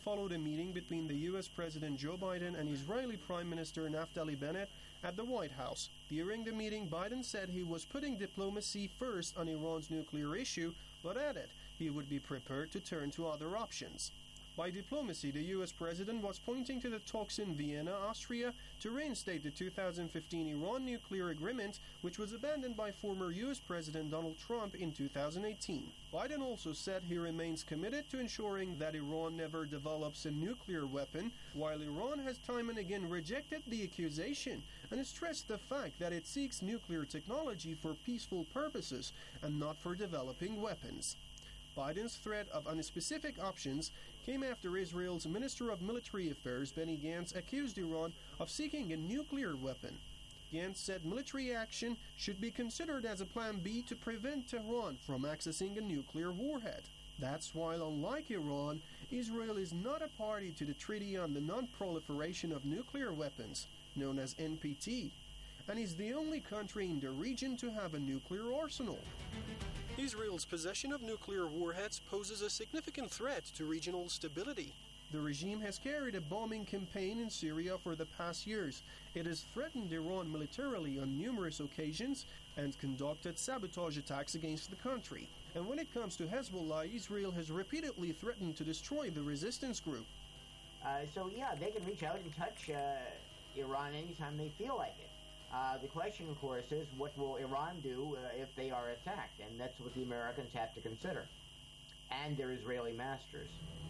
followed a meeting between the U.S. President Joe Biden and Israeli Prime Minister Naftali Bennett at the White House. During the meeting, Biden said he was putting diplomacy first on Iran's nuclear issue, but added he would be prepared to turn to other options. By diplomacy, the U.S. President was pointing to the talks in Vienna, Austria, to reinstate the 2015 Iran nuclear agreement, which was abandoned by former U.S. President Donald Trump in 2018. Biden also said he remains committed to ensuring that Iran never develops a nuclear weapon, while Iran has time and again rejected the accusation and stressed the fact that it seeks nuclear technology for peaceful purposes and not for developing weapons. Biden's threat of unspecific options came after Israel's Minister of Military Affairs Benny Gantz accused Iran of seeking a nuclear weapon. Gantz said military action should be considered as a plan B to prevent Tehran from accessing a nuclear warhead. That's while, unlike Iran, Israel is not a party to the Treaty on the Non-Proliferation of Nuclear Weapons, known as NPT, and is the only country in the region to have a nuclear arsenal. Israel's possession of nuclear warheads poses a significant threat to regional stability. The regime has carried a bombing campaign in Syria for the past years. It has threatened Iran militarily on numerous occasions and conducted sabotage attacks against the country. And when it comes to Hezbollah, Israel has repeatedly threatened to destroy the resistance group. They can reach out and touch Iran anytime they feel like it. The question, of course, is what will Iran do if they are attacked? And that's what the Americans have to consider. And their Israeli masters.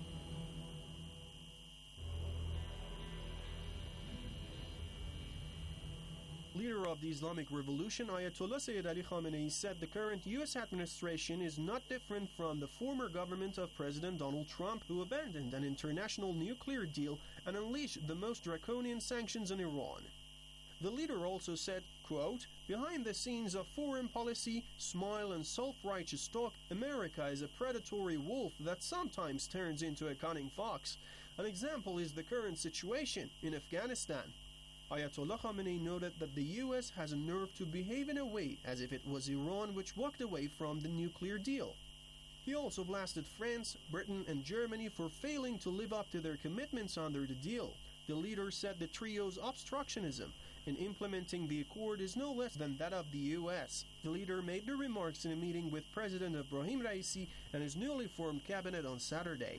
Leader of the Islamic Revolution, Ayatollah Sayyid Ali Khamenei, said the current U.S. administration is not different from the former government of President Donald Trump, who abandoned an international nuclear deal and unleashed the most draconian sanctions on Iran. The leader also said, quote, "Behind the scenes of foreign policy, smile and self-righteous talk, America is a predatory wolf that sometimes turns into a cunning fox. An example is the current situation in Afghanistan." Ayatollah Khamenei noted that the U.S. has a nerve to behave in a way as if it was Iran which walked away from the nuclear deal. He also blasted France, Britain, and Germany for failing to live up to their commitments under the deal. The leader said the trio's obstructionism in implementing the accord is no less than that of the U.S. The leader made the remarks in a meeting with President Ebrahim Raisi and his newly formed cabinet on Saturday.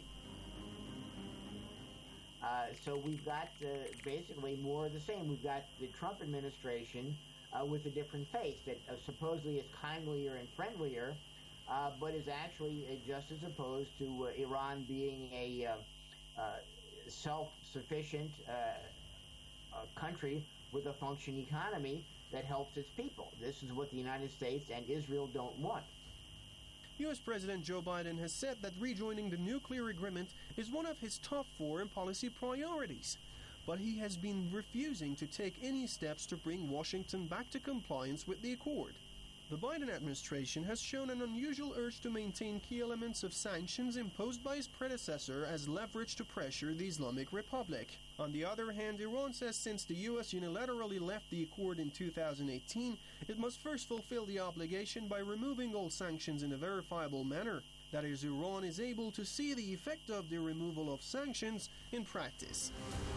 So we've got basically more of the same. We've got the Trump administration with a different face that supposedly is kindlier and friendlier, but is actually just as opposed to Iran being a self-sufficient country with a functioning economy that helps its people. This is what the United States and Israel don't want. U.S. President Joe Biden has said that rejoining the nuclear agreement is one of his top foreign policy priorities, but he has been refusing to take any steps to bring Washington back to compliance with the accord. The Biden administration has shown an unusual urge to maintain key elements of sanctions imposed by his predecessor as leverage to pressure the Islamic Republic. On the other hand, Iran says since the U.S. unilaterally left the accord in 2018, it must first fulfill the obligation by removing all sanctions in a verifiable manner. That is, Iran is able to see the effect of the removal of sanctions in practice.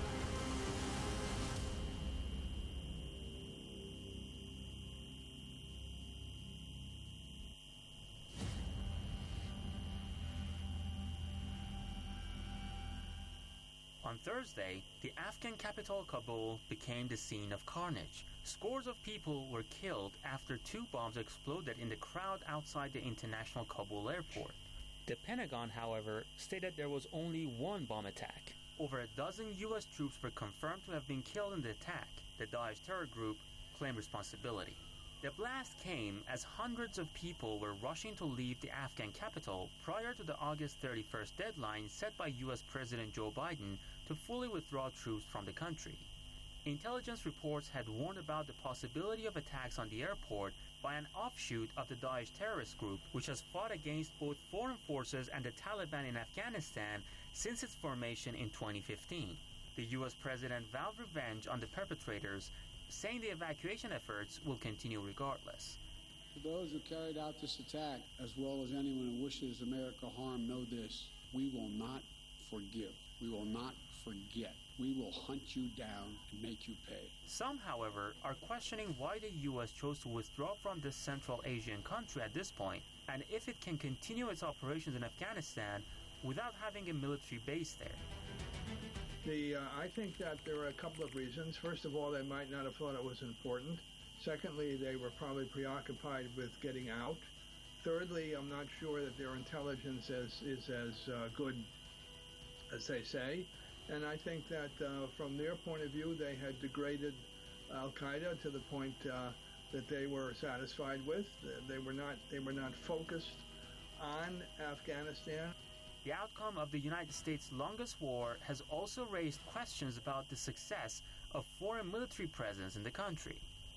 On Thursday, the Afghan capital Kabul became the scene of carnage. Scores of people were killed after two bombs exploded in the crowd outside the international Kabul airport. The Pentagon, however, stated there was only one bomb attack. Over a dozen U.S. troops were confirmed to have been killed in the attack. The Daesh terror group claimed responsibility. The blast came as hundreds of people were rushing to leave the Afghan capital prior to the August 31st deadline set by U.S. President Joe Biden to fully withdraw troops from the country. Intelligence reports had warned about the possibility of attacks on the airport by an offshoot of the Daesh terrorist group, which has fought against both foreign forces and the Taliban in Afghanistan since its formation in 2015. The U.S. president vowed revenge on the perpetrators, saying the evacuation efforts will continue regardless. To those who carried out this attack, as well as anyone who wishes America harm, know this: we will not forgive. We will not forget. We will hunt you down and make you pay. Some, however, are questioning why the U.S. chose to withdraw from this Central Asian country at this point, and if it can continue its operations in Afghanistan without having a military base there. I think that there are a couple of reasons. First of all, they might not have thought it was important. Secondly, they were probably preoccupied with getting out. Thirdly, I'm not sure that their intelligence is as good as they say. And I think that from their point of view, they had degraded Al-Qaeda to the point that they were satisfied with. They were not focused on Afghanistan. The outcome of the United States' longest war has also raised questions about the success of foreign military presence in the country.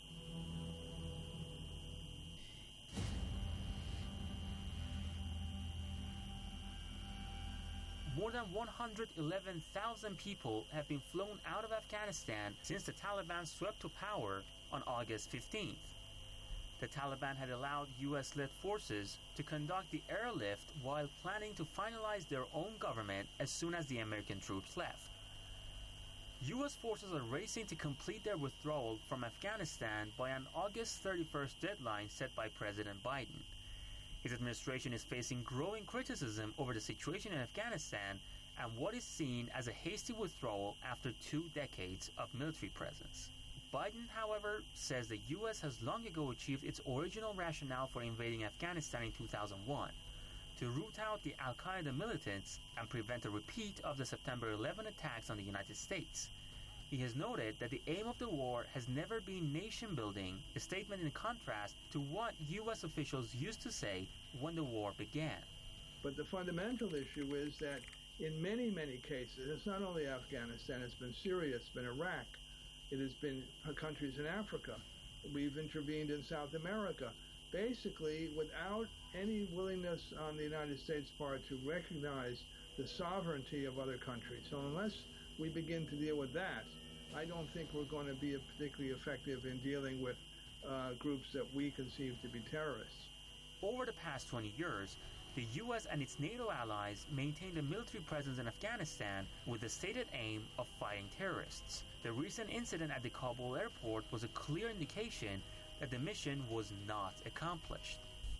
More than 111,000 people have been flown out of Afghanistan since the Taliban swept to power on August 15th. The Taliban had allowed U.S.-led forces to conduct the airlift while planning to finalize their own government as soon as the American troops left. U.S. forces are racing to complete their withdrawal from Afghanistan by an August 31st deadline set by President Biden. His administration is facing growing criticism over the situation in Afghanistan and what is seen as a hasty withdrawal after 2 decades of military presence. Biden, however, says the U.S. has long ago achieved its original rationale for invading Afghanistan in 2001, to root out the al-Qaeda militants and prevent a repeat of the September 11 attacks on the United States. He has noted that the aim of the war has never been nation-building, a statement in contrast to what U.S. officials used to say when the war began. But the fundamental issue is that in many, many cases, it's not only Afghanistan, it's been Syria, it's been Iraq, it has been countries in Africa. We've intervened in South America. Basically, without any willingness on the United States' part to recognize the sovereignty of other countries. So unless we begin to deal with that, I don't think we're going to be particularly effective in dealing with groups that we conceive to be terrorists. Over the past 20 years, the U.S. and its NATO allies maintained a military presence in Afghanistan with the stated aim of fighting terrorists. The recent incident at the Kabul airport was a clear indication that the mission was not accomplished.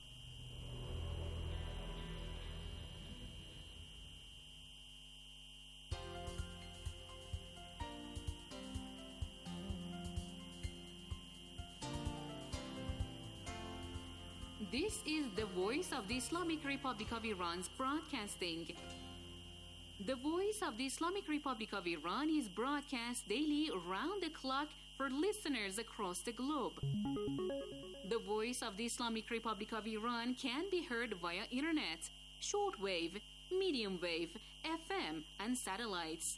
This is the Voice of the Islamic Republic of Iran's broadcasting. The Voice of the Islamic Republic of Iran is broadcast daily round the clock for listeners across the globe. The Voice of the Islamic Republic of Iran can be heard via internet, shortwave, medium wave, FM, and satellites.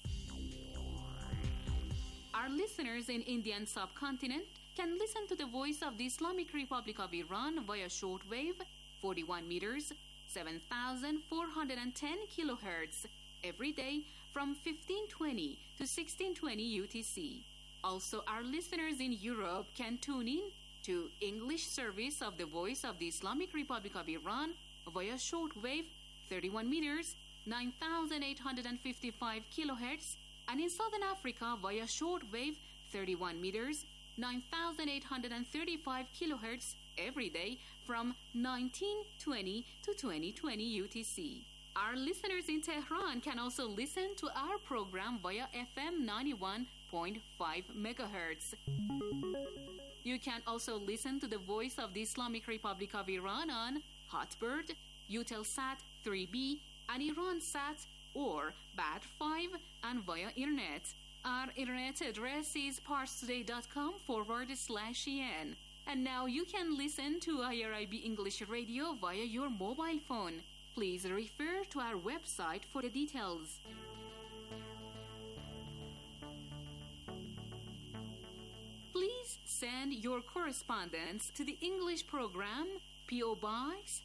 Our listeners in Indian subcontinent can listen to the Voice of the Islamic Republic of Iran via shortwave, 41 meters, 7,410 kilohertz, every day from 1520 to 1620 UTC. Also, our listeners in Europe can tune in to English service of the Voice of the Islamic Republic of Iran via shortwave, 31 meters, 9,855 kilohertz, and in Southern Africa via shortwave, 31 meters, 9,835 kilohertz every day from 1920 to 2020 UTC. Our listeners in Tehran can also listen to our program via FM 91.5 megahertz. You can also listen to the Voice of the Islamic Republic of Iran on Hotbird, Eutelsat 3B, and Iransat or Bat5 and via internet. Our internet address is parstoday.com/en. And now you can listen to IRIB English Radio via your mobile phone. Please refer to our website for the details. Please send your correspondence to the English program P.O. Box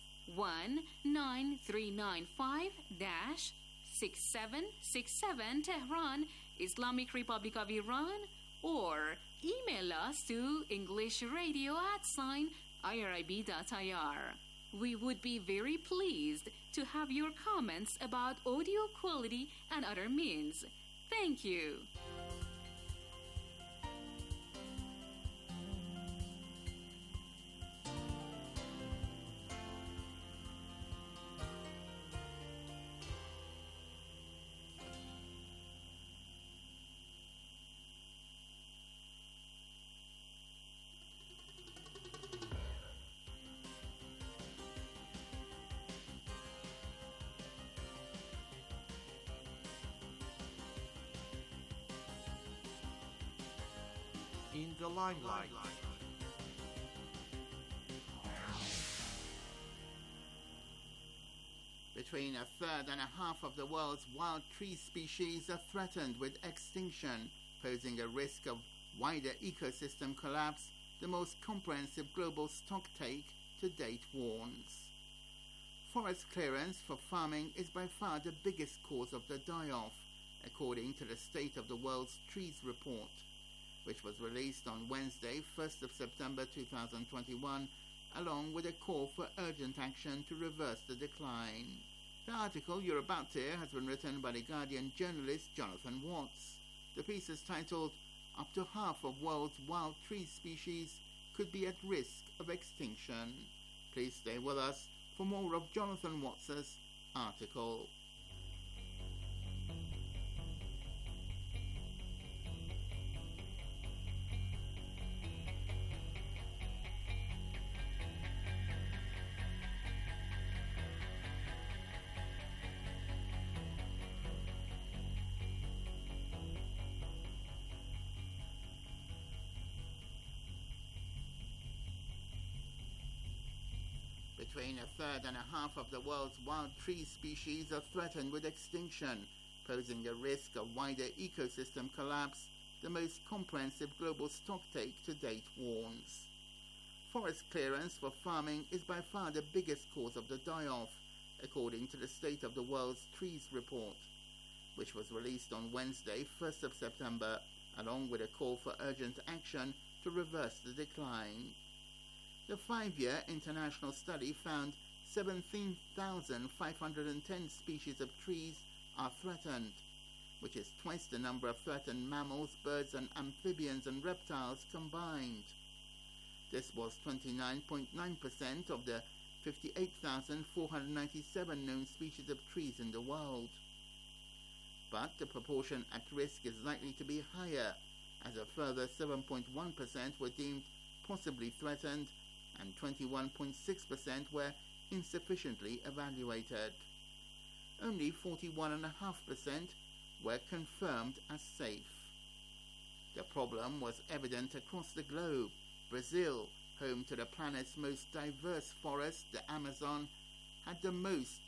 19395-6767 Tehran, Islamic Republic of Iran, or email us to englishradio@irib.ir. We would be very pleased to have your comments about audio quality and other means. Thank you. In the limelight. Between a third and a half of the world's wild tree species are threatened with extinction, posing a risk of wider ecosystem collapse, the most comprehensive global stocktake to date warns. Forest clearance for farming is by far the biggest cause of the die-off, according to the State of the World's Trees report, which was released on Wednesday, 1st of September 2021, along with a call for urgent action to reverse the decline. The article you're about to hear has been written by The Guardian journalist Jonathan Watts. The piece is titled, "Up to half of world's wild tree species could be at risk of extinction." Please stay with us for more of Jonathan Watts' article. Between a third and a half of the world's wild tree species are threatened with extinction, posing a risk of wider ecosystem collapse, the most comprehensive global stocktake to date warns. Forest clearance for farming is by far the biggest cause of the die-off, according to the State of the World's Trees report, which was released on Wednesday, 1st of September, along with a call for urgent action to reverse the decline. The 5-year international study found 17,510 species of trees are threatened, which is twice the number of threatened mammals, birds and amphibians and reptiles combined. This was 29.9% of the 58,497 known species of trees in the world. But the proportion at risk is likely to be higher, as a further 7.1% were deemed possibly threatened and 21.6% were insufficiently evaluated. Only 41.5% were confirmed as safe. The problem was evident across the globe. Brazil, home to the planet's most diverse forest, the Amazon, had the most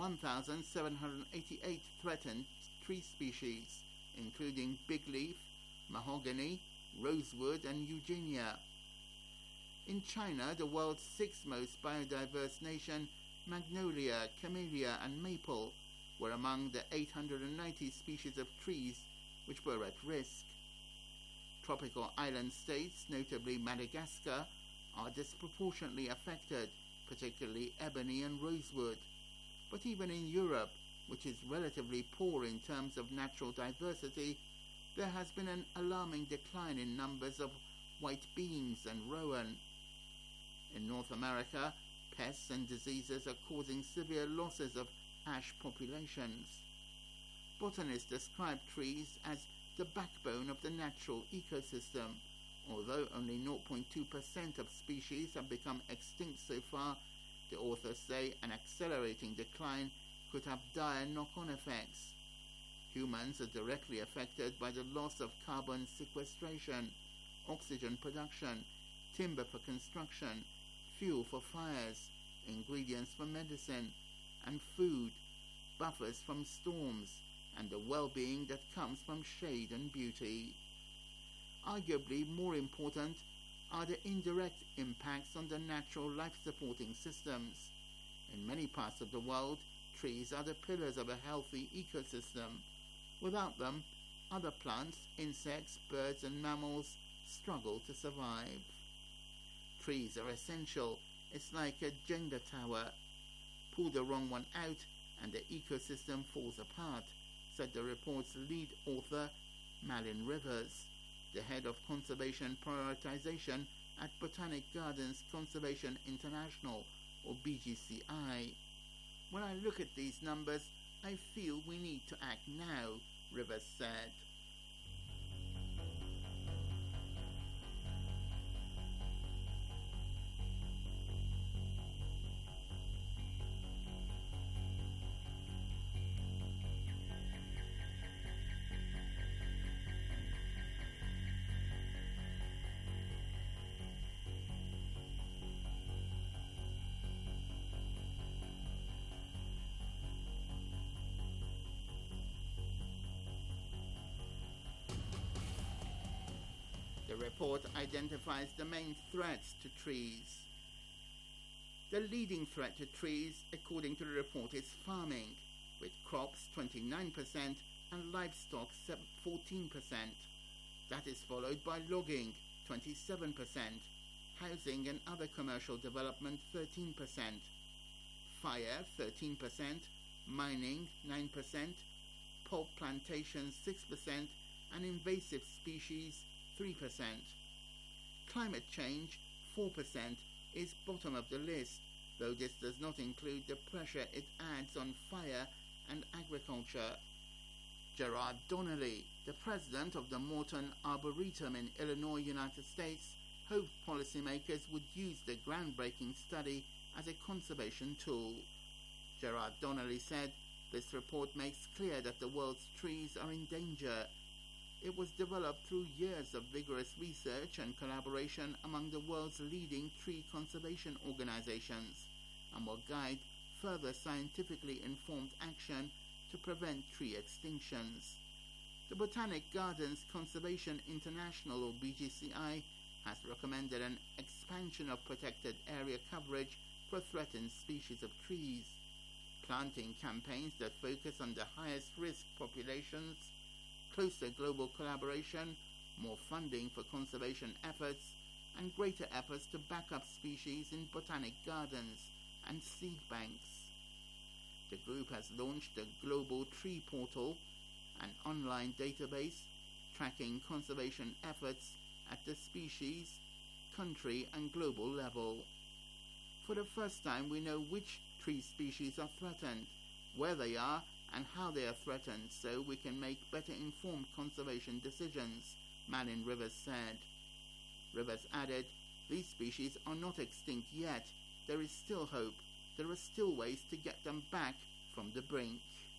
1,788 threatened tree species, including bigleaf, mahogany, rosewood and eugenia. In China, the world's sixth most biodiverse nation, magnolia, camellia and maple were among the 890 species of trees which were at risk. Tropical island states, notably Madagascar, are disproportionately affected, particularly ebony and rosewood. But even in Europe, which is relatively poor in terms of natural diversity, there has been an alarming decline in numbers of white beams and rowan. In North America, pests and diseases are causing severe losses of ash populations. Botanists describe trees as the backbone of the natural ecosystem. Although only 0.2% of species have become extinct so far, the authors say an accelerating decline could have dire knock-on effects. Humans are directly affected by the loss of carbon sequestration, oxygen production, timber for construction, fuel for fires, ingredients for medicine, and food, buffers from storms, and the well-being that comes from shade and beauty. Arguably more important are the indirect impacts on the natural life-supporting systems. In many parts of the world, trees are the pillars of a healthy ecosystem. Without them, other plants, insects, birds and mammals struggle to survive. Trees are essential It's like a Jenga tower. Pull the wrong one out and the ecosystem falls apart, said the report's lead author, Malin Rivers, the head of conservation prioritization at Botanic Gardens Conservation International, or BGCI. When I look at these numbers, I feel we need to act now, Rivers said. The report identifies the main threats to trees. The leading threat to trees, according to the report, is farming, with crops 29% and livestock 14%. That is followed by logging 27%, housing and other commercial development 13%, fire 13%, mining 9%, pulp plantations 6%, and invasive species 3%. Climate change, 4%, is bottom of the list, though this does not include the pressure it adds on fire and agriculture. Gerard Donnelly, the president of the Morton Arboretum in Illinois, United States, hoped policymakers would use the groundbreaking study as a conservation tool. Gerard Donnelly said, "This report makes clear that the world's trees are in danger. It was developed through years of vigorous research and collaboration among the world's leading tree conservation organizations and will guide further scientifically informed action to prevent tree extinctions." The Botanic Gardens Conservation International, or BGCI, has recommended an expansion of protected area coverage for threatened species of trees, planting campaigns that focus on the highest risk populations, closer global collaboration, more funding for conservation efforts, and greater efforts to back up species in botanic gardens and seed banks. The group has launched the Global Tree Portal, an online database tracking conservation efforts at the species, country, and global level. For the first time, we know which tree species are threatened, where they are, and how they are threatened, so we can make better informed conservation decisions, Malin Rivers said. Rivers added, "These species are not extinct yet. There is still hope. There are still ways to get them back from the brink."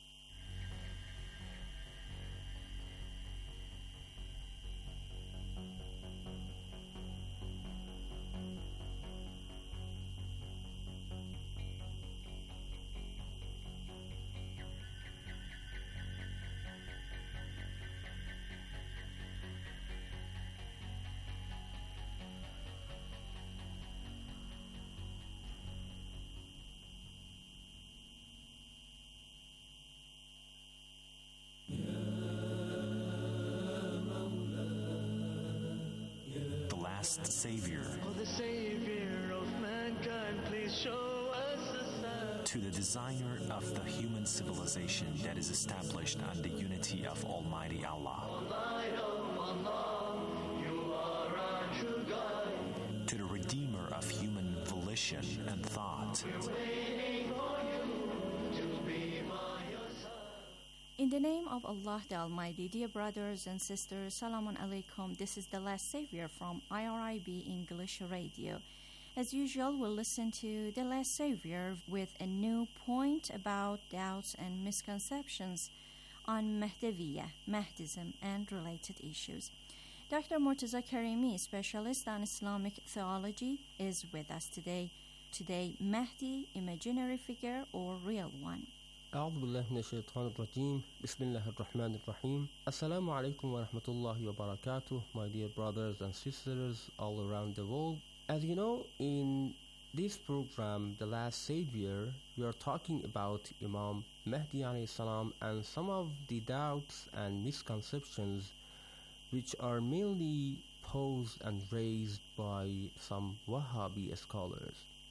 Savior. Oh, the Savior of mankind, please show us a sign. To the designer of the human civilization that is established on the unity of Almighty Allah. O light of Allah, you are our true God. To the redeemer of human volition and thought. We're waiting for you to be by your side. In the name of Allah the Almighty, dear brothers and sisters, Salamun Alaikum. This is The Last Savior from IRIB English Radio. As usual, we'll listen to The Last Savior with a new point about doubts and misconceptions on Mahdaviyyah, Mahdism, and related issues. Dr. Murtaza Karimi, specialist on Islamic theology, is with us today. Today, Mahdi, imaginary figure or real one? أعوذ بالله من الشيطان الرجيم بسم الله الرحمن الرحيم السلام عليكم ورحمة الله وبركاته. My dear brothers and sisters all around the world, as you know, in this program, The Last Savior, we are talking about Imam Mahdi alayhi salam and some of the doubts and misconceptions which are mainly posed and raised by some Wahhabi scholars.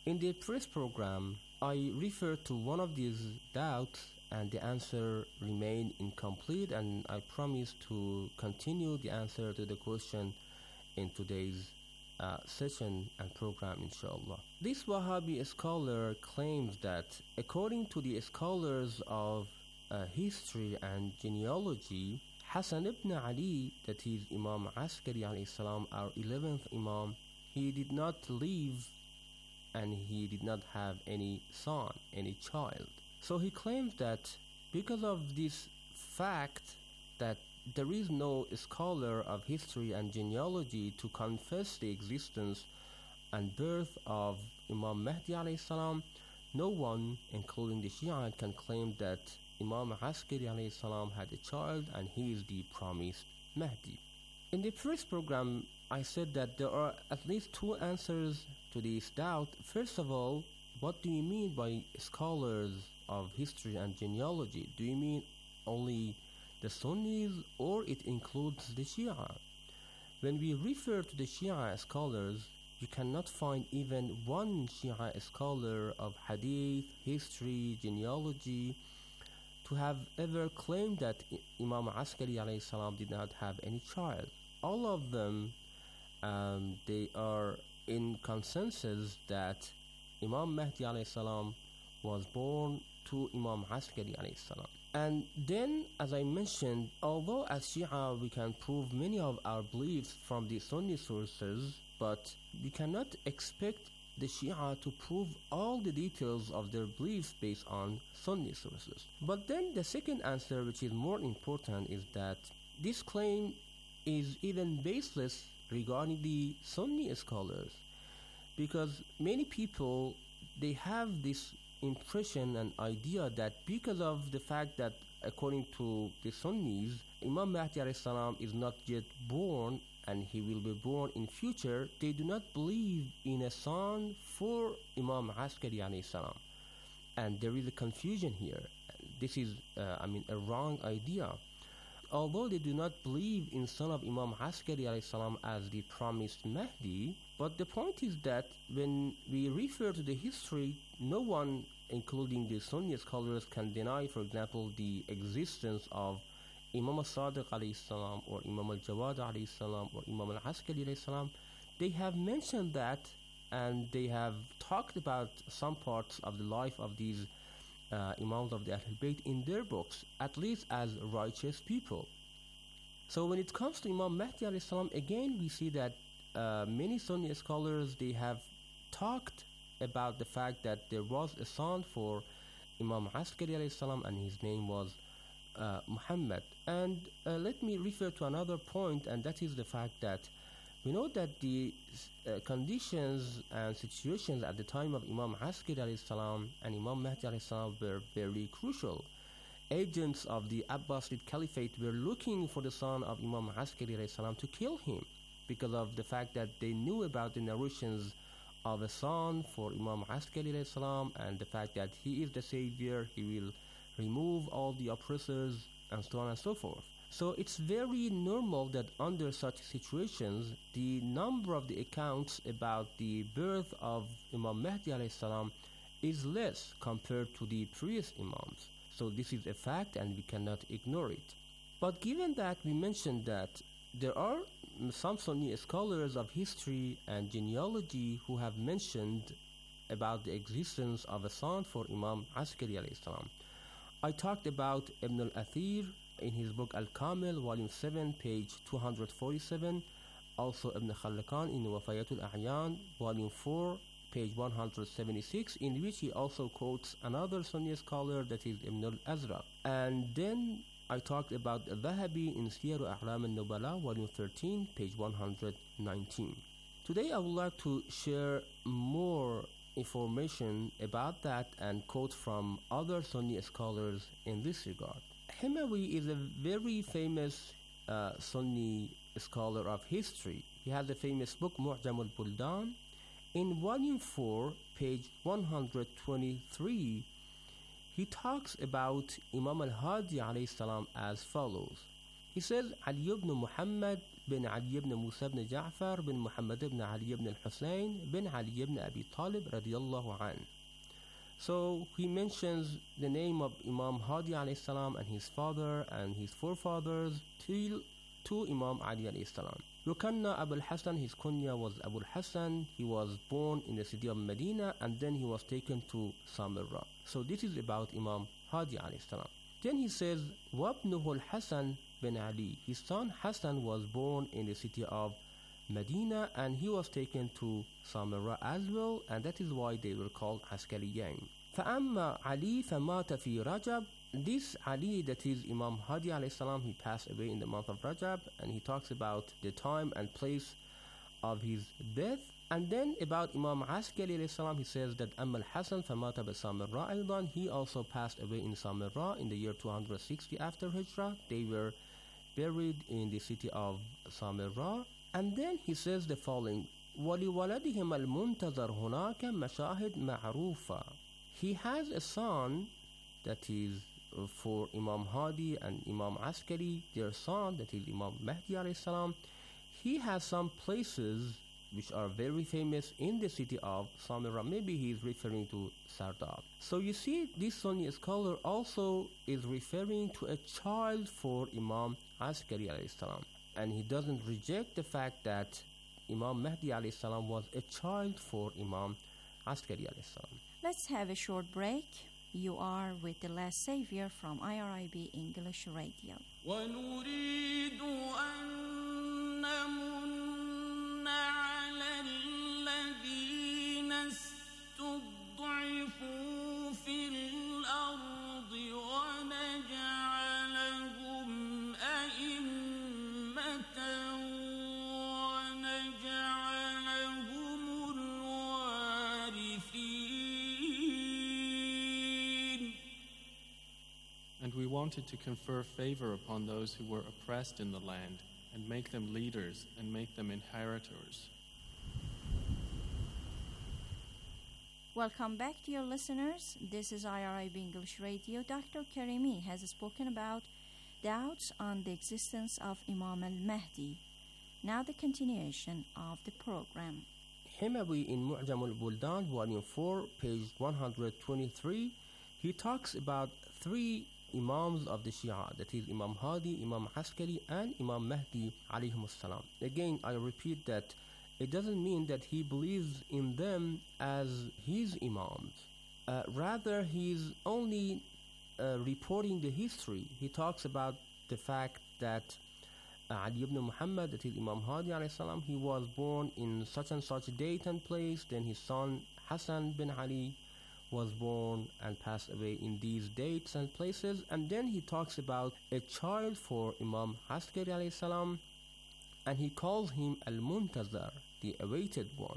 In the previous program, I referred to one of these doubts and the answer remained incomplete, and I promise to continue the answer to the question in today's session and program, inshallah. This Wahhabi scholar claims that according to the scholars of history and genealogy, Hassan ibn Ali, that is Imam Askari alayhi salam, our 11th Imam, he did not live and he did not have any son, any child. So he claims that because of this fact that there is no scholar of history and genealogy to confess the existence and birth of Imam Mahdi alayhi salam, no one, including the Shia, can claim that Imam Askari alayhi salam had a child and he is the promised Mahdi. In the first program, I said that there are at least two answers to this doubt. First of all, what do you mean by scholars of history and genealogy? Do you mean only the Sunnis or it includes the Shia? When we refer to the Shia scholars, you cannot find even one Shia scholar of hadith, history, genealogy to have ever claimed that Imam Askari alayhi salam did not have any child. All of them, they are in consensus that Imam Mahdi alayhi salam was born to Imam Askari alayhi salam. And then, as I mentioned, although as Shia we can prove many of our beliefs from the Sunni sources, but we cannot expect the Shia to prove all the details of their beliefs based on Sunni sources. But then the second answer, which is more important, is that this claim is even baseless regarding the Sunni scholars, because many people, they have this impression and idea that because of the fact that according to the Sunnis, Imam Mahdi alayhi salam is not yet born and he will be born in future, they do not believe in a son for Imam Askari alayhi salam. And there is a confusion here. This is, a wrong idea. Although they do not believe in son of Imam Askari alayhi salam as the promised Mahdi, but the point is that when we refer to the history, no one, including the Sunni scholars, can deny, for example, the existence of Imam al-Sadiq alayhi salam or Imam al-Jawad alayhi salam or Imam al-Askari alayhi salam. They have mentioned that and they have talked about some parts of the life of these Imams of the Ahlul Bayt in their books, at least as righteous people. So when it comes to Imam Mahdi alayhi salam, again we see that many Sunni scholars, they have talked about the fact that there was a son for Imam Askari alayhi salam and his name was Muhammad. And let me refer to another point, and that is the fact that we know that the conditions and situations at the time of Imam Askari alayhi salam and Imam Mahdi alayhi salam were very crucial. Agents of the Abbasid Caliphate were looking for the son of Imam Askari alayhi salam to kill him because of the fact that they knew about the narrations of a son for Imam Askari alayhi salam and the fact that he is the savior, he will remove all the oppressors and so on and so forth. So it's very normal that under such situations, the number of the accounts about the birth of Imam Mahdi alayhi salam is less compared to the previous Imams. So this is a fact and we cannot ignore it. But given that we mentioned that there are some Sunni scholars of history and genealogy who have mentioned about the existence of a son for Imam Askari alayhi salam, I talked about Ibn al-Athir in his book Al-Kamil, volume 7, page 247, also Ibn Khallikan in Wafayatul A'yan, volume 4, page 176, in which he also quotes another Sunni scholar, that is Ibn al-Azraq. And then I talked about Dhahabi in Siyar A'lam al-Nubala, volume 13, page 119. Today I would like to share more information about that and quote from other Sunni scholars in this regard. Hamawi is a very famous Sunni scholar of history. He has a famous book, Mu'jam al-Buldan. In volume 4, page 123, he talks about Imam al-Hadi alayhi salam as follows. He says Ali ibn Muhammad bin Ali ibn Musa ibn Ja'far bin Muhammad ibn Ali ibn al-Hussein bin Ali ibn Abi Talib radiyallahu an. So he mentions the name of Imam Hadi alayhi salam and his father and his forefathers till to Imam Ali alayhi salam. Yukanna Abu al-Hasan, his kunya was Abu al-Hasan. He was born in the city of Medina and then he was taken to Samarra. So this is about Imam Hadi alayhi salam. Then he says, Wabnuhu al-Hasan bin Ali. His son Hassan was born in the city of Medina and he was taken to Samarra as well, and that is why they were called Askariyain. فَأَمَّا عَلِي فَمَاتَ فِي رَجَبٍ. This Ali, that is Imam Hadi alayhi salam, he passed away in the month of Rajab, and he talks about the time and place of his death. And then about Imam Askari alayhi salam, he says that أَمَّا الْحَسَنْ فَمَاتَ بِسَامِرَّا أيضا. He also passed away in Samarra in the year 260 after Hijrah. They were buried in the city of Samarra. And then he says the following, وَلِوَلَدِهِمَ الْمُنْتَظَرْ هُنَاكَ مَشَاهِدْ مَعْرُوفًا. He has a son that is for Imam Hadi and Imam Askari, their son, that is Imam Mahdi alayhi salam. He has some places which are very famous in the city of Samarra. Maybe he is referring to Sardab. So you see, this Sunni scholar also is referring to a child for Imam Askari alayhi salam. And he doesn't reject the fact that Imam Mahdi alayhi salam was a child for Imam Askari alayhi salam. Let's have a short break. You are with The Last Savior from IRIB English Radio. وَنُرِيدُ أَن نَّمُنَّ عَلَى الَّذِينَ اسْتُضْعِفُوا فِي الْأَرْضِ وَنَجْعَلَهُمْ أَئِمَّةً وَنَجْعَلَهُمُ الْوَارِثِينَ. And we wanted to confer favor upon those who were oppressed in the land, and make them leaders, and make them inheritors. Welcome back, dear listeners. This is IRIB English Radio. Dr. Karimi has spoken about doubts on the existence of Imam al-Mahdi. Now the continuation of the program. Himawi in Mu'jam al-Buldan, volume 4, page 123, he talks about three Imams of the Shia, that is Imam Hadi, Imam Askari, and Imam Mahdi alayhim salam. Again, I repeat that it doesn't mean that he believes in them as his Imams. Rather, he's only reporting the history. He talks about the fact that Ali ibn Muhammad, that is Imam Hadi alayhi salam, he was born in such and such date and place. Then his son Hassan bin Ali was born and passed away in these dates and places. And then he talks about a child for Imam Askari alayhi salam, and he calls him Al-Muntazar, the awaited one.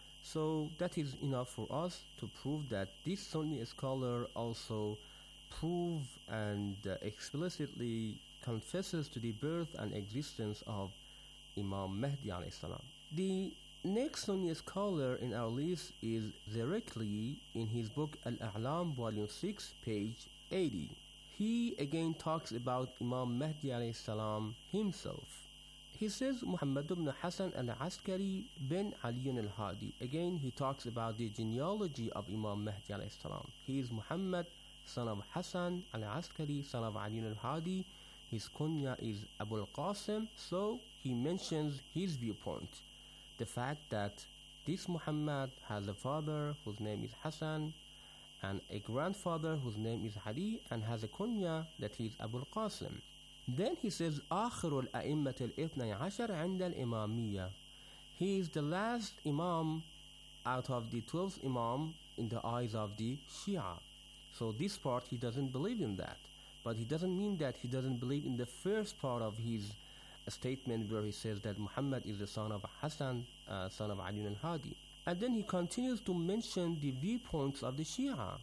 So that is enough for us to prove that this Sunni scholar also prove and explicitly confesses to the birth and existence of Imam Mahdi alayhi salam. The next Sunni scholar in our list is Zerikli in his book Al-A'lam, volume 6, page 80. He again talks about Imam Mahdi alayhi salam himself. He says Muhammad ibn Hassan al-Askari bin Ali al-Hadi. Again, he talks about the genealogy of Imam Mahdi alayhi salam. He is Muhammad, son of Hassan al-Askari, son of Ali al-Hadi. His kunya is Abu al-Qasim. So he mentions his viewpoint. The fact that this Muhammad has a father whose name is Hassan, and a grandfather whose name is Ali, and has a kunya that he is Abu al-Qasim. Then he says, آخر الأئمة الاثني عشر عند الإمامية. He is the last Imam out of the 12th Imam in the eyes of the Shia. So this part he doesn't believe in that. But he doesn't mean that he doesn't believe in the first part of his statement where he says that Muhammad is the son of Hassan, son of Ali al-Hadi. And then he continues to mention the viewpoints of the Shia.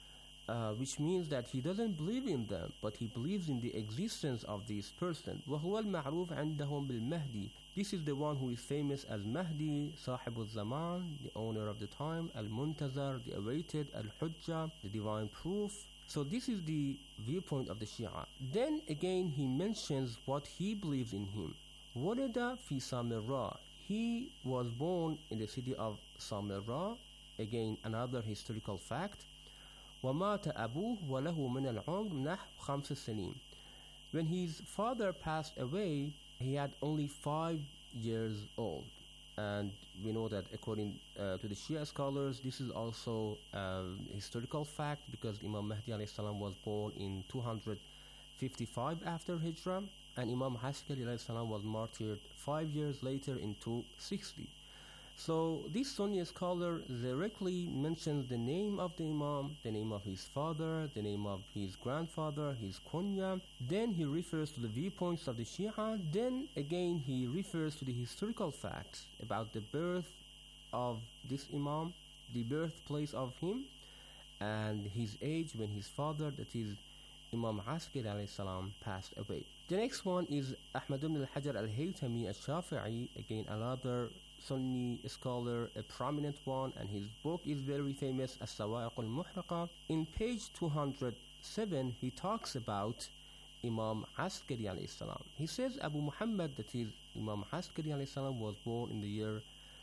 Which means that he doesn't believe in them, but he believes in the existence of this person. وَهُوَ الْمَعْرُوفُ عِنْدَهُمْ بِالْمَهْدِي. This is the one who is famous as Mahdi, صاحب الزمان, the owner of the time, Al-Muntazar, the awaited, Al-Hujjah, the divine proof, So this is the viewpoint of the Shia. Then again he mentions what he believes in him. Walada fi Samarra. He was born in the city of Samarra. Again, another historical fact. ومات أبوه وله من العمر نحو 5 سنين. When his father passed away, he had only 5 years old. And we know that according to the Shia scholars, this is also a historical fact because Imam Mahdi alayhi salam was born in 255 after Hijrah, and Imam Askari alayhi salam was martyred 5 years later in 260. So this Sunni scholar directly mentions the name of the Imam, the name of his father, the name of his grandfather, his kunya. Then he refers to the viewpoints of the Shia. Then again he refers to the historical facts about the birth of this Imam, the birthplace of him, and his age when his father, that is Imam Askari alayhi salam, passed away. The next one is Ahmad ibn al-Hajar al-Haytami al-Shafi'i, again another Sunni scholar, a prominent one, and his book is very famous, As-Sawa'iq al-Muhraqa. In page 207, he talks about Imam Askari alayhi salam. He says Abu Muhammad, that is Imam Askari alayhi salam, was born in the year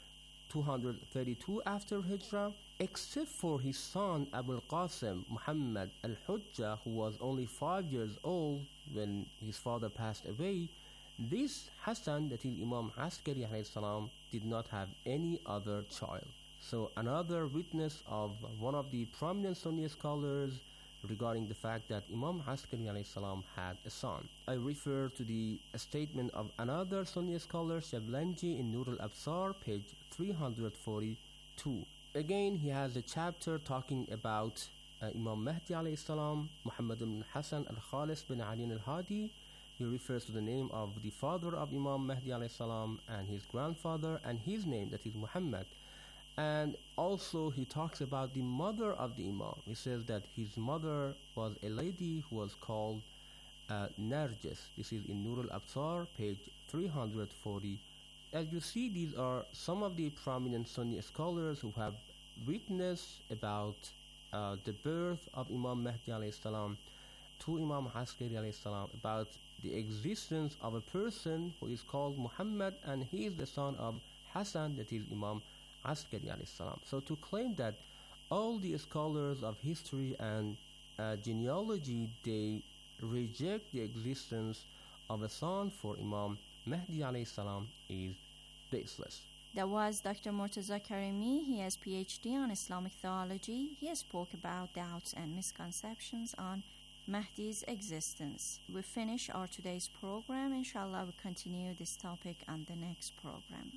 232 after Hijrah, except for his son Abu al-Qasim Muhammad al-Hujjah, who was only 5 years old when his father passed away. This Hassan, that is Imam Askari alayhi salam, did not have any other child. So another witness of one of the prominent Sunni scholars regarding the fact that Imam Askari alayhi salam had a son. I refer to the statement of another Sunni scholar, Shablanji, in Nur al-Absar, page 342. Again, he has a chapter talking about Imam Mahdi alayhi salam, Muhammad ibn Hassan al-Khalis bin Ali al-Hadi. He refers to the name of the father of Imam Mahdi alayhi salam and his grandfather and his name, that is Muhammad. And also he talks about the mother of the Imam. He says that his mother was a lady who was called Narjis. This is in Nur al-Absar, page 340. As you see, these are some of the prominent Sunni scholars who have witnessed about the birth of Imam Mahdi alayhi salam to Imam Askari alayhi salam, about the existence of a person who is called Muhammad, and he is the son of Hassan, that is Imam Askari alayhi salam. So to claim that all the scholars of history and genealogy, they reject the existence of a son for Imam Mahdi alayhi salam is baseless. That was Dr. Murtaza Karimi. He has PhD on Islamic theology. He spoke about doubts and misconceptions on Mahdi's existence. We finish our today's program. Inshallah, we continue this topic on the next program.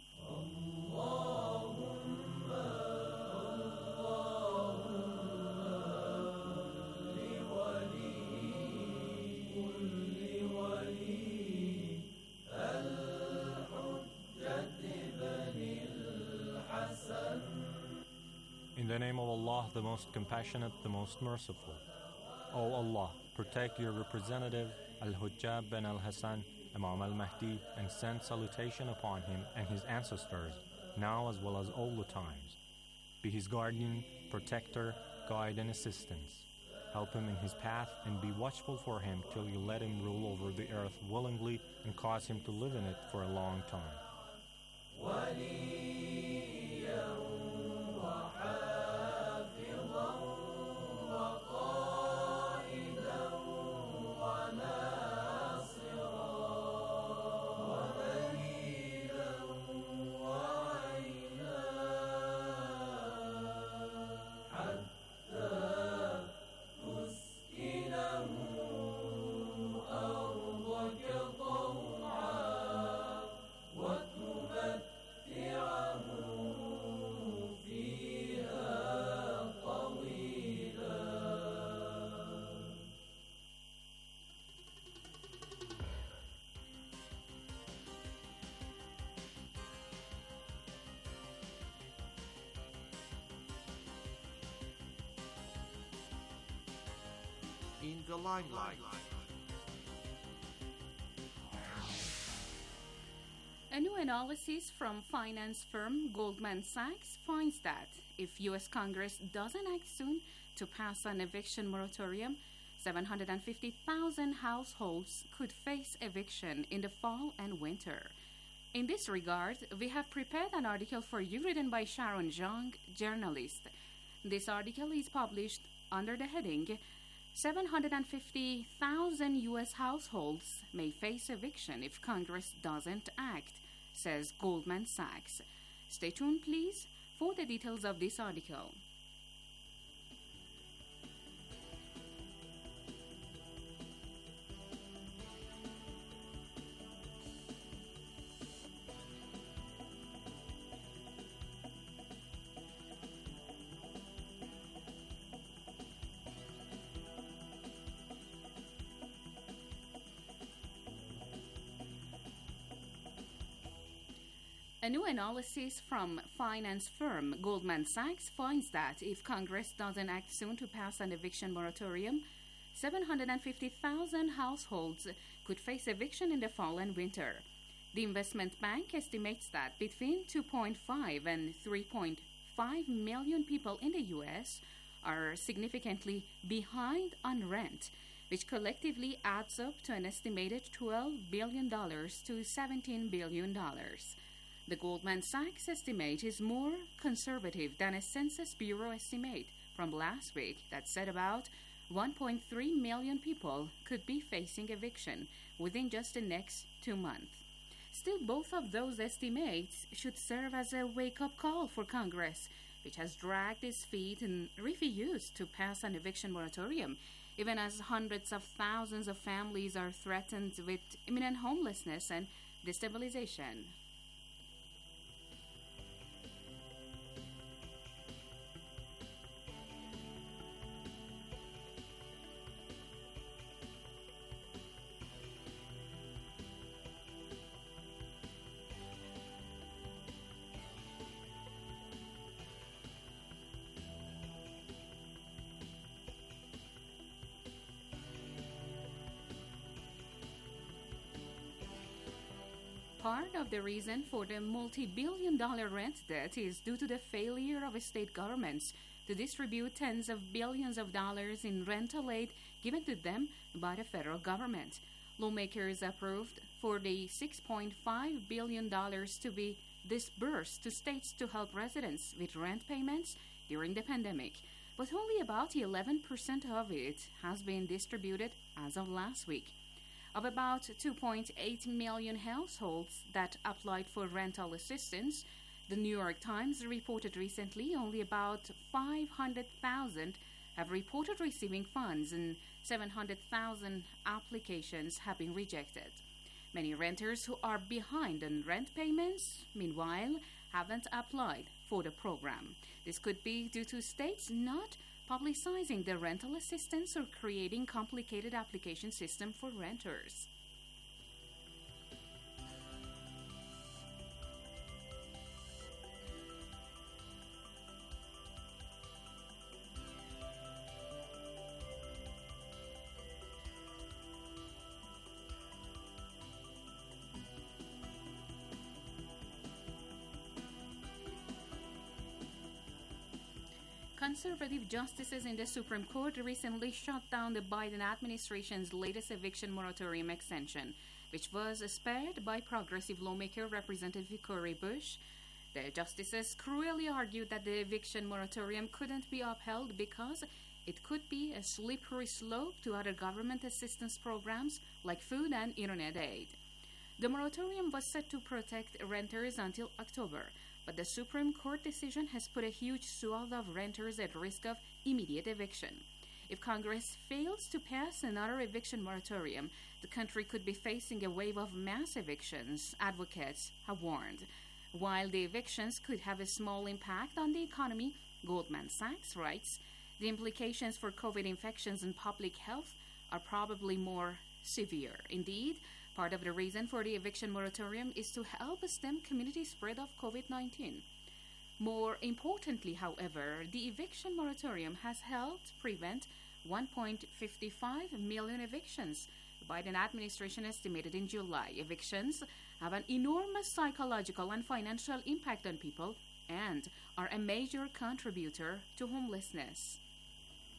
In the name of Allah, the most compassionate, the most merciful. O Allah, protect your representative Al-Hujjab bin Al-Hassan, Imam Al-Mahdi, and send salutation upon him and his ancestors, now as well as all the times. Be his guardian, protector, guide, and assistance. Help him in his path and be watchful for him till you let him rule over the earth willingly and cause him to live in it for a long time. In the limelight. A new analysis from finance firm Goldman Sachs finds that if U.S. Congress doesn't act soon, to pass an eviction moratorium, 750,000 households could face eviction in the fall and winter. In this regard, we have prepared an article for you written by Sharon Zhang, journalist. This article is published under the heading 750,000 U.S. households may face eviction if Congress doesn't act, says Goldman Sachs. Stay tuned, please, for the details of this article. A new analysis from finance firm Goldman Sachs finds that if Congress doesn't act soon to pass an eviction moratorium, 750,000 households could face eviction in the fall and winter. The investment bank estimates that between 2.5 and 3.5 million people in the U.S. are significantly behind on rent, which collectively adds up to an estimated $12 billion to $17 billion. The Goldman Sachs estimate is more conservative than a Census Bureau estimate from last week that said about 1.3 million people could be facing eviction within just the next 2 months. Still, both of those estimates should serve as a wake-up call for Congress, which has dragged its feet and refused to pass an eviction moratorium, even as hundreds of thousands of families are threatened with imminent homelessness and destabilization. Part of the reason for the multi-billion-dollar rent debt is due to the failure of state governments to distribute tens of billions of dollars in rental aid given to them by the federal government. Lawmakers approved for the $6.5 billion to be disbursed to states to help residents with rent payments during the pandemic, but only about 11% of it has been distributed as of last week. Of about 2.8 million households that applied for rental assistance, the New York Times reported recently only about 500,000 have reported receiving funds and 700,000 applications have been rejected. Many renters who are behind on rent payments, meanwhile, haven't applied for the program. This could be due to states not publicizing the rental assistance or creating complicated application system for renters. Conservative justices in the Supreme Court recently shut down the Biden administration's latest eviction moratorium extension, which was spared by progressive lawmaker Representative Cori Bush. The justices cruelly argued that the eviction moratorium couldn't be upheld because it could be a slippery slope to other government assistance programs like food and internet aid. The moratorium was set to protect renters until October, but the Supreme Court decision has put a huge swath of renters at risk of immediate eviction. If Congress fails to pass another eviction moratorium, the country could be facing a wave of mass evictions, advocates have warned. While the evictions could have a small impact on the economy, Goldman Sachs writes, the implications for COVID infections and public health are probably more severe. Indeed, part of the reason for the eviction moratorium is to help stem community spread of COVID-19. More importantly, however, the eviction moratorium has helped prevent 1.55 million evictions. The Biden administration estimated in July evictions have an enormous psychological and financial impact on people and are a major contributor to homelessness.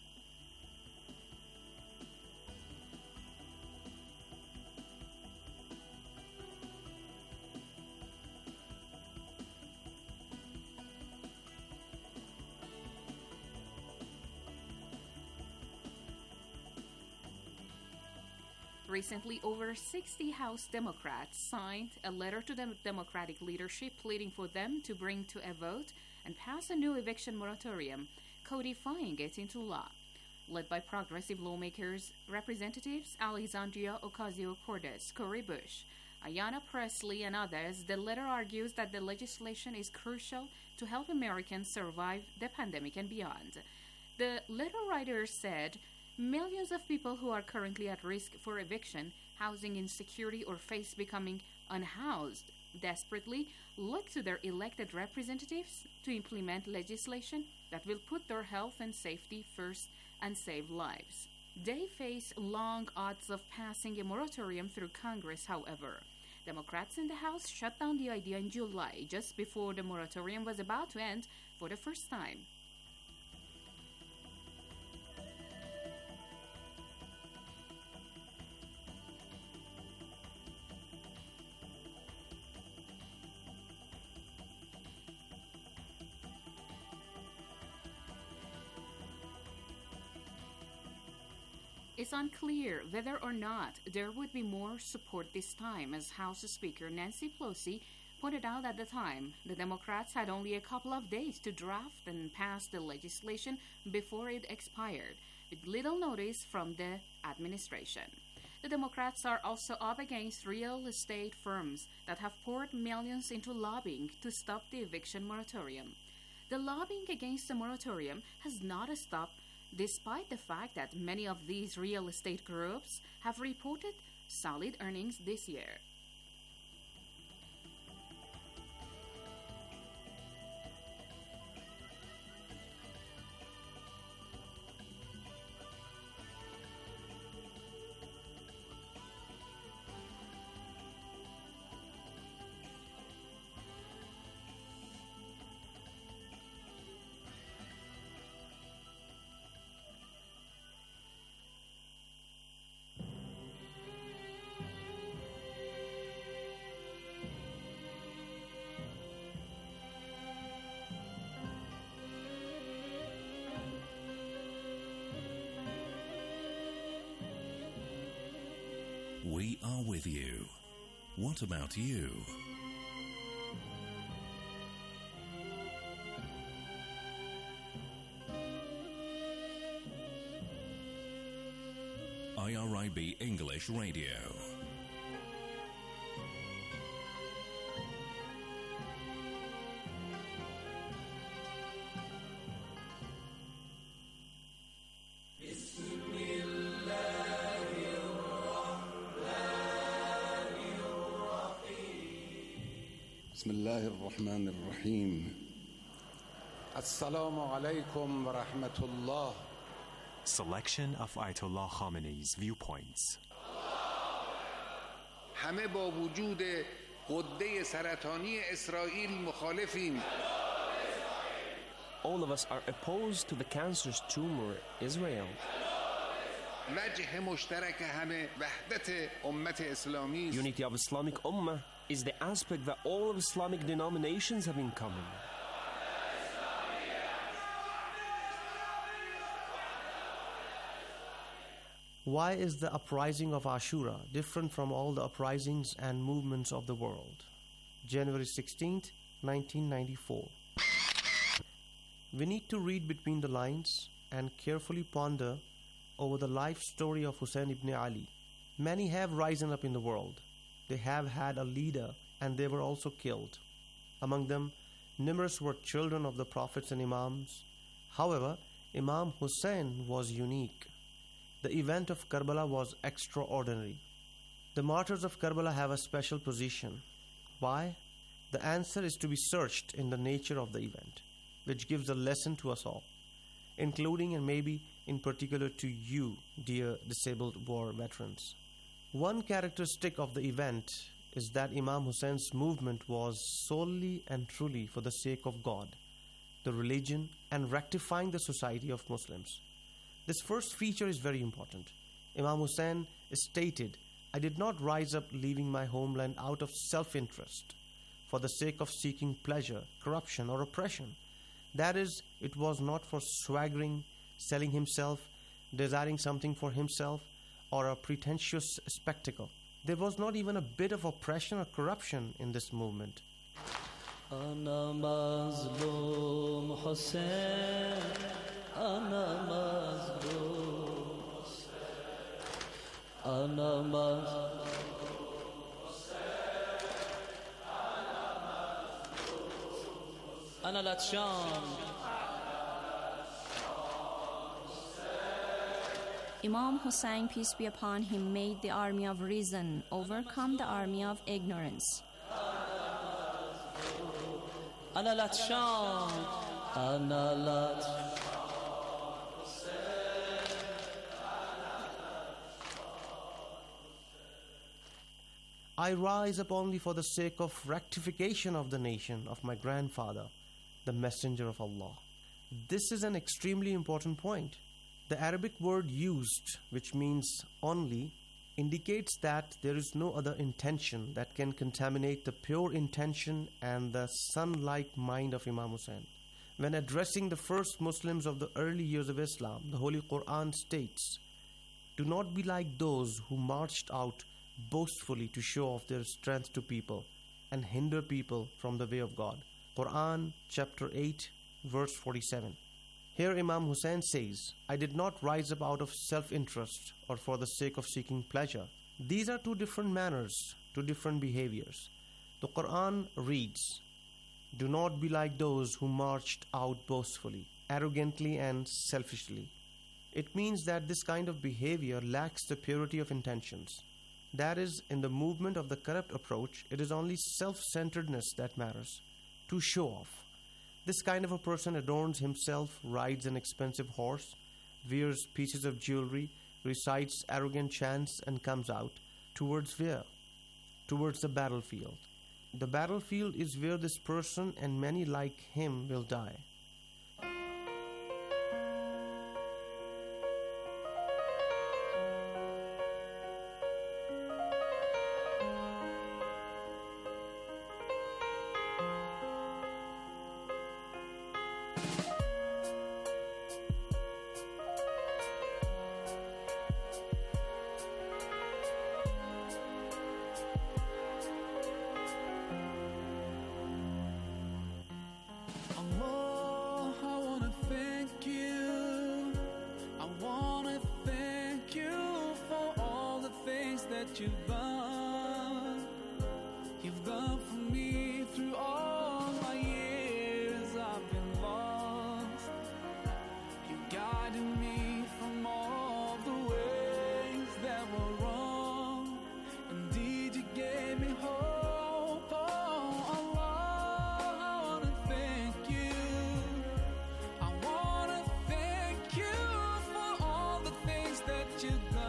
Recently, over 60 House Democrats signed a letter to the Democratic leadership pleading for them to bring to a vote and pass a new eviction moratorium, codifying it into law. Led by progressive lawmakers, Representatives Alexandria Ocasio-Cortez, Cori Bush, Ayanna Pressley, and others, the letter argues that the legislation is crucial to help Americans survive the pandemic and beyond. The letter writer said, millions of people who are currently at risk for eviction, housing insecurity, or face becoming unhoused desperately look to their elected representatives to implement legislation that will put their health and safety first and save lives. They face long odds of passing a moratorium through Congress, however. Democrats in the House shut down the idea in July, just before the moratorium was about to end for the first time. It's unclear whether or not there would be more support this time, as House Speaker Nancy Pelosi pointed out at the time. The Democrats had only a couple of days to draft and pass the legislation before it expired, with little notice from the administration. The Democrats are also up against real estate firms that have poured millions into lobbying to stop the eviction moratorium. The lobbying against the moratorium has not stopped, despite the fact that many of these real estate groups have reported solid earnings this year. We are with you. What about you? IRIB English Radio. بسم الله الرحمن الرحيم السلام عليكم ورحمة الله. Selection of Ayatollah Khamenei's viewpoints. همه با وجود غده سرطانی اسرائیل مخالفیم. All of us are opposed to the cancerous tumor, Israel. وجه مشترک همه وحدت امت اسلامی. Unity of Islamic Ummah is the aspect that all of Islamic denominations have in common. Why is the uprising of Ashura different from all the uprisings and movements of the world? January 16th, 1994. We need to read between the lines and carefully ponder over the life story of Hussein ibn Ali. Many have risen up in the world. They have had a leader and they were also killed. Among them, numerous were children of the prophets and imams. However, Imam Hussein was unique. The event of Karbala was extraordinary. The martyrs of Karbala have a special position. Why? The answer is to be searched in the nature of the event, which gives a lesson to us all, including and maybe in particular to you, dear disabled war veterans. One characteristic of the event is that Imam Hussein's movement was solely and truly for the sake of God, the religion, and rectifying the society of Muslims. This first feature is very important. Imam Hussein stated, "I did not rise up leaving my homeland out of self-interest, for the sake of seeking pleasure, corruption, or oppression. That is, it was not for swaggering, selling himself, desiring something for himself, or a pretentious spectacle. There was not even a bit of oppression or corruption in this movement. أنا مظلوم حسين أنا مظلوم أنا مظلوم أنا لطشان. Imam Hussein, peace be upon him, made the army of reason overcome the army of ignorance. أنا لطشان أنا لطشان. I rise up only for the sake of rectification of the nation of my grandfather, the Messenger of Allah. This is an extremely important point. The Arabic word used, which means only, indicates that there is no other intention that can contaminate the pure intention and the sun-like mind of Imam Hussein. When addressing the first Muslims of the early years of Islam, the Holy Quran states, "Do not be like those who marched out boastfully to show off their strength to people and hinder people from the way of God." Quran chapter 8 verse 47. Here Imam Hussein says, "I did not rise up out of self-interest or for the sake of seeking pleasure." These are two different manners, two different behaviors. The Quran reads, "Do not be like those who marched out boastfully, arrogantly and selfishly." It means that this kind of behavior lacks the purity of intentions. That is, in the movement of the corrupt approach, it is only self-centeredness that matters, to show off. This kind of a person adorns himself, rides an expensive horse, wears pieces of jewelry, recites arrogant chants, and comes out. Towards where? Towards the battlefield. The battlefield is where this person and many like him will die. You've done for me through all my years. I've been lost. You guided me from all the ways that were wrong. Indeed, you gave me hope. Oh Allah, I wanna thank you. I wanna thank you for all the things that you've done.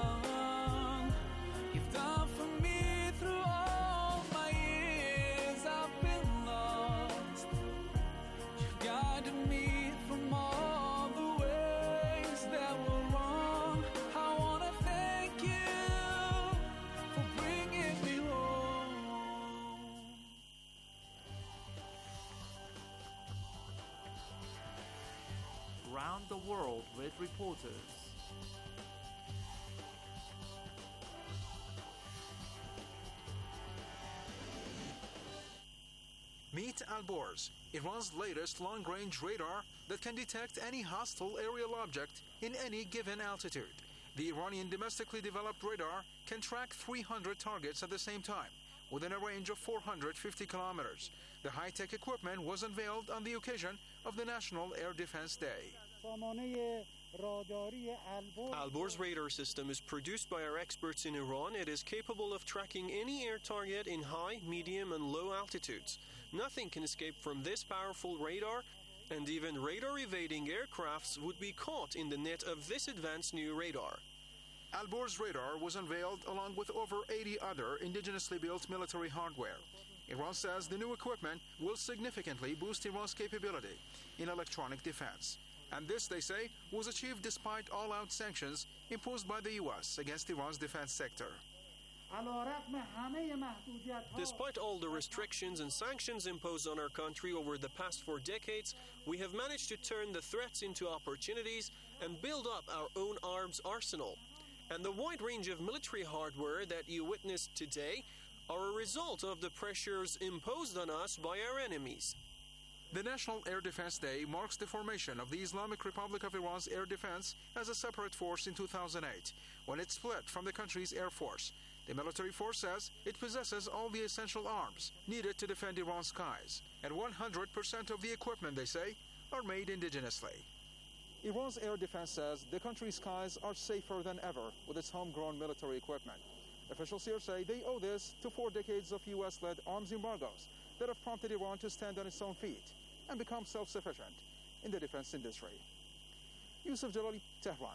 Around the world with reporters. Meet Alborz, Iran's latest long-range radar that can detect any hostile aerial object in any given altitude. The Iranian domestically developed radar can track 300 targets at the same time, within a range of 450 kilometers. The high-tech equipment was unveiled on the occasion of the National Air Defense Day. Alborz radar system is produced by our experts in Iran. It is capable of tracking any air target in high, medium, and low altitudes. Nothing can escape from this powerful radar, and even radar-evading aircrafts would be caught in the net of this advanced new radar. Alborz radar was unveiled along with over 80 other indigenously built military hardware. Iran says the new equipment will significantly boost Iran's capability in electronic defense. And this, they say, was achieved despite all-out sanctions imposed by the U.S. against Iran's defense sector. Despite all the restrictions and sanctions imposed on our country over the past 4 decades, we have managed to turn the threats into opportunities and build up our own arms arsenal. And the wide range of military hardware that you witnessed today are a result of the pressures imposed on us by our enemies. The National Air Defense Day marks the formation of the Islamic Republic of Iran's air defense as a separate force in 2008, when it split from the country's air force. The military force says it possesses all the essential arms needed to defend Iran's skies, and 100% of the equipment, they say, are made indigenously. Iran's air defense says the country's skies are safer than ever with its homegrown military equipment. Officials here say they owe this to 4 decades of U.S.-led arms embargoes that have prompted Iran to stand on its own feet and become self-sufficient in the defense industry. Yusuf Jalali, Tehran.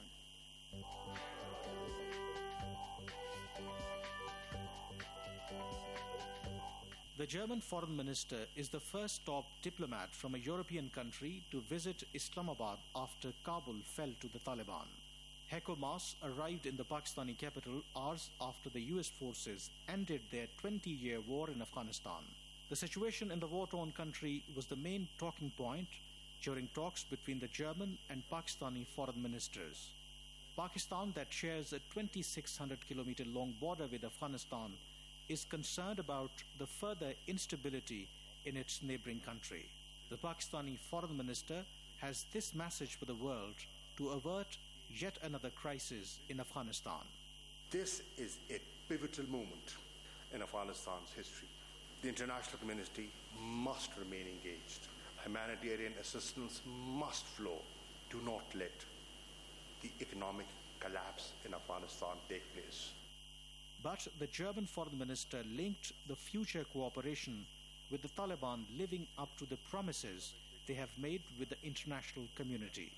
The German foreign minister is the first top diplomat from a European country to visit Islamabad after Kabul fell to the Taliban. Heiko Maas arrived in the Pakistani capital hours after the US forces ended their 20-year war in Afghanistan. The situation in the war-torn country was the main talking point during talks between the German and Pakistani foreign ministers. Pakistan, that shares a 2,600-kilometer-long border with Afghanistan, is concerned about the further instability in its neighboring country. The Pakistani foreign minister has this message for the world to avert yet another crisis in Afghanistan. This is a pivotal moment in Afghanistan's history. The international community must remain engaged. Humanitarian assistance must flow. Do not let the economic collapse in Afghanistan take place. But the German foreign minister linked the future cooperation with the Taliban living up to the promises they have made with the international community.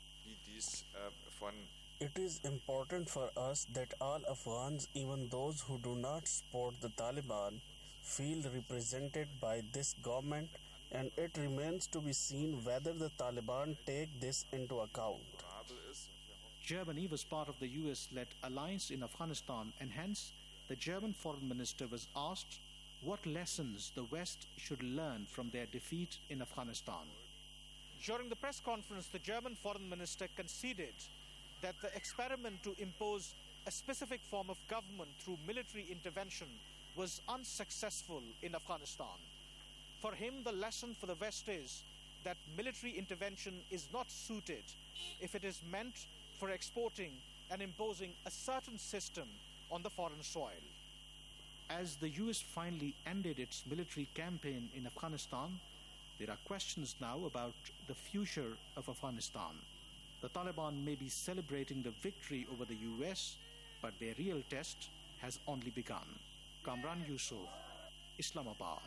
It is important for us that all Afghans, even those who do not support the Taliban, feel represented by this government, and it remains to be seen whether the Taliban take this into account. Germany was part of the US-led alliance in Afghanistan, and hence the German foreign minister was asked what lessons the West should learn from their defeat in Afghanistan. During the press conference, the German foreign minister conceded that the experiment to impose a specific form of government through military intervention was unsuccessful in Afghanistan. For him, the lesson for the West is that military intervention is not suited if it is meant for exporting and imposing a certain system on the foreign soil. As the US finally ended its military campaign in Afghanistan, there are questions now about the future of Afghanistan. The Taliban may be celebrating the victory over the US, but their real test has only begun. Kamran Yusuf, Islamabad.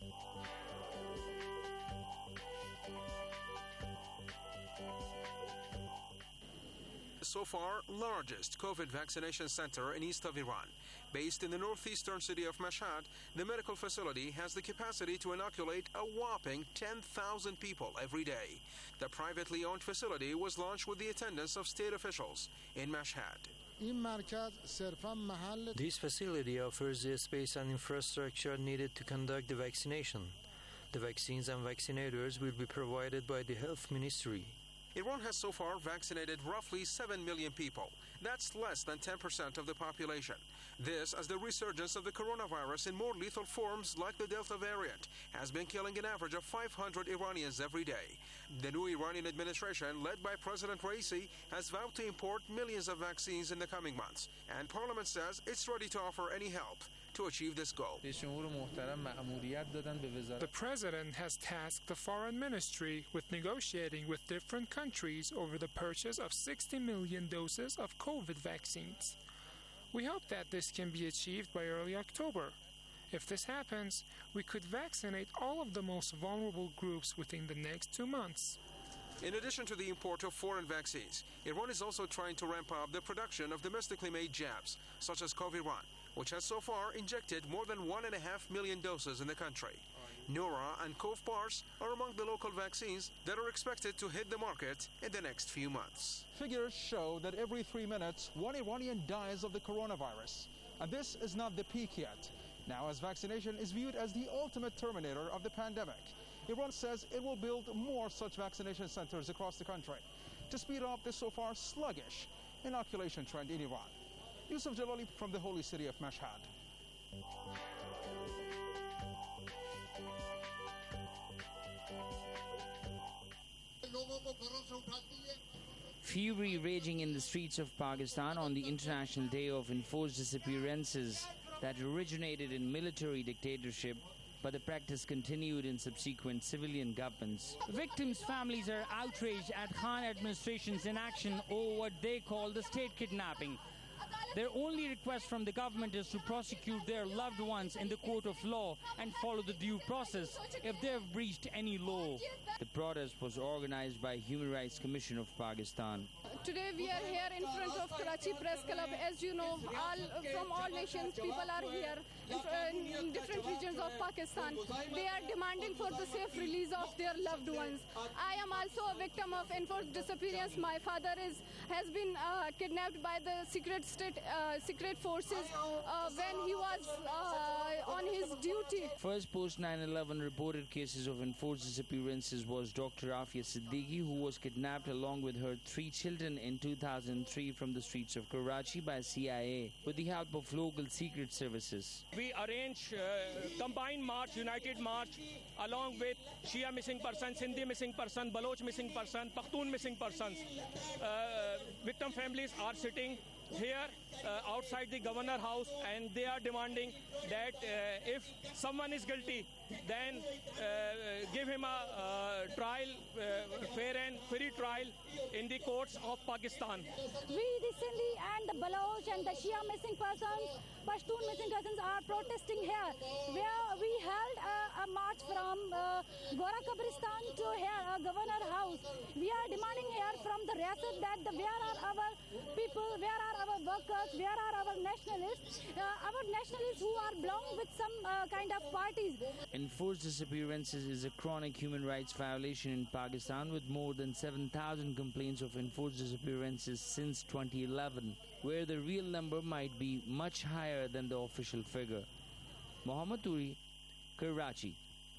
So far, largest COVID vaccination center in east of Iran. Based in the northeastern city of Mashhad, the medical facility has the capacity to inoculate a whopping 10,000 people every day. The privately owned facility was launched with the attendance of state officials in Mashhad. This facility offers the space and infrastructure needed to conduct the vaccination. The vaccines and vaccinators will be provided by the Health Ministry. Iran has so far vaccinated roughly 7 million people. That's less than 10% of the population. This as the resurgence of the coronavirus in more lethal forms like the Delta variant has been killing an average of 500 Iranians every day. The new Iranian administration, led by President Raisi, has vowed to import millions of vaccines in the coming months, and Parliament says it's ready to offer any help to achieve this goal. The President has tasked the Foreign Ministry with negotiating with different countries over the purchase of 60 million doses of COVID vaccines. We hope that this can be achieved by early October. If this happens, we could vaccinate all of the most vulnerable groups within the next 2 months. In addition to the import of foreign vaccines, Iran is also trying to ramp up the production of domestically made jabs, such as Coviran, which has so far injected more than 1.5 million doses in the country. Nura and Covpars are among the local vaccines that are expected to hit the market in the next few months. Figures show that every 3 minutes, one Iranian dies of the coronavirus. And this is not the peak yet. Now, as vaccination is viewed as the ultimate terminator of the pandemic, Iran says it will build more such vaccination centers across the country to speed up the so far sluggish inoculation trend in Iran. Yusuf Jalali from the holy city of Mashhad. Fury raging in the streets of Pakistan on the International Day of Enforced Disappearances that originated in military dictatorship, but the practice continued in subsequent civilian governments. Victims' families are outraged at Khan administration's inaction over what they call the state kidnapping. Their only request from the government is to prosecute their loved ones in the court of law and follow the due process if they have breached any law. The protest was organized by Human Rights Commission of Pakistan. Today we are here in front of Karachi Press Club. As you know, from all nations, people are here in different regions of Pakistan. They are demanding for the safe release of their loved ones. I am also a victim of enforced disappearance. My father has been kidnapped by the secret forces when he was on his duty. First post 9/11 reported cases of enforced disappearances was Dr. Afia Siddiqui, who was kidnapped along with her 3 children in 2003 from the streets of Karachi by CIA with the help of local secret services. We arrange combined march, united march, along with Shia missing persons, Sindhi missing person, Baloch missing person, Pakhtun missing persons. Victim families are sitting here outside the governor house, and they are demanding that if someone is guilty, then give him a trial, fair and free trial in the courts of Pakistan. We, the Sindhi and the Baloch and the Shia missing persons, Pashtun missing persons are protesting here, where we held a march from Gora Kabristan to here, Governor House. We are demanding here from the Riyasat that where are our people, where are our workers, where are our nationalists who are belong with some kind of parties. Enforced disappearances is a chronic human rights violation in Pakistan, with more than 7,000 complaints of enforced disappearances since 2011, where the real number might be much higher than the official figure. Mohammad Turi, Karachi.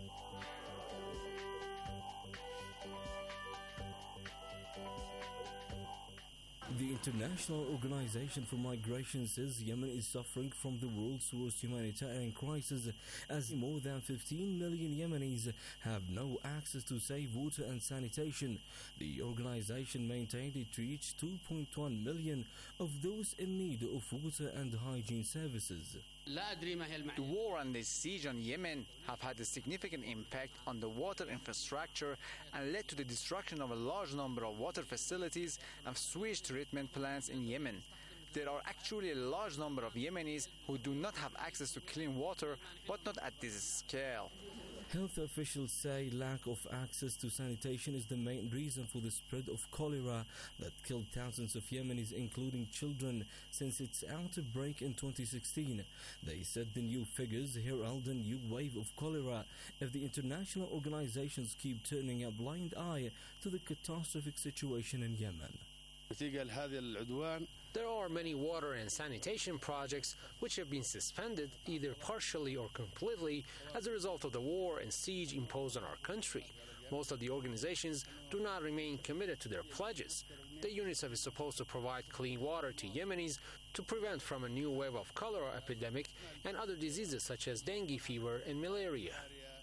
The International Organization for Migration says Yemen is suffering from the world's worst humanitarian crisis, as more than 15 million Yemenis have no access to safe water and sanitation. The organization maintained it reached 2.1 million of those in need of water and hygiene services. The war and the siege on Yemen have had a significant impact on the water infrastructure and led to the destruction of a large number of water facilities and sewage treatment plants in Yemen. There are actually a large number of Yemenis who do not have access to clean water, but not at this scale. Health officials say lack of access to sanitation is the main reason for the spread of cholera that killed thousands of Yemenis, including children, since its outbreak in 2016. They said the new figures herald a new wave of cholera if the international organizations keep turning a blind eye to the catastrophic situation in Yemen. There are many water and sanitation projects which have been suspended either partially or completely as a result of the war and siege imposed on our country. Most of the organizations do not remain committed to their pledges. The UNICEF is supposed to provide clean water to Yemenis to prevent from a new wave of cholera epidemic and other diseases such as dengue fever and malaria.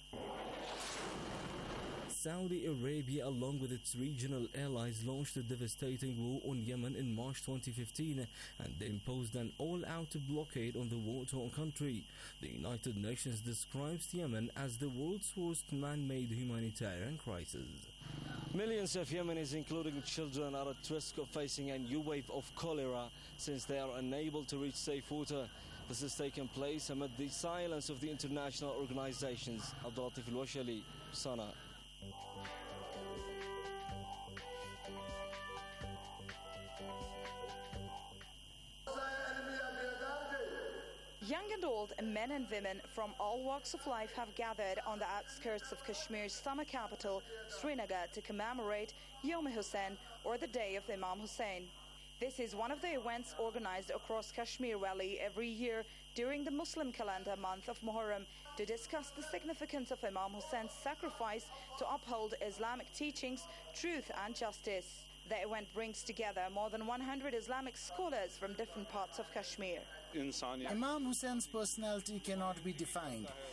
Saudi Arabia, along with its regional allies, launched a devastating war on Yemen in March 2015 and imposed an all-out blockade on the war-torn country. The United Nations describes Yemen as the world's worst man-made humanitarian crisis. Millions of Yemenis, including children, are at risk of facing a new wave of cholera since they are unable to reach safe water. This has taken place amid the silence of the international organizations. Abdulatif Al-Washali, Sana. Young and old, men and women from all walks of life have gathered on the outskirts of Kashmir's summer capital, Srinagar, to commemorate Yom Hussein, or the Day of Imam Hussein. This is one of the events organized across Kashmir Valley every year during the Muslim calendar month of Muharram to discuss the significance of Imam Hussein's sacrifice to uphold Islamic teachings, truth and justice. The event brings together more than 100 Islamic scholars from different parts of Kashmir. Imam Hussein's personality cannot be defined.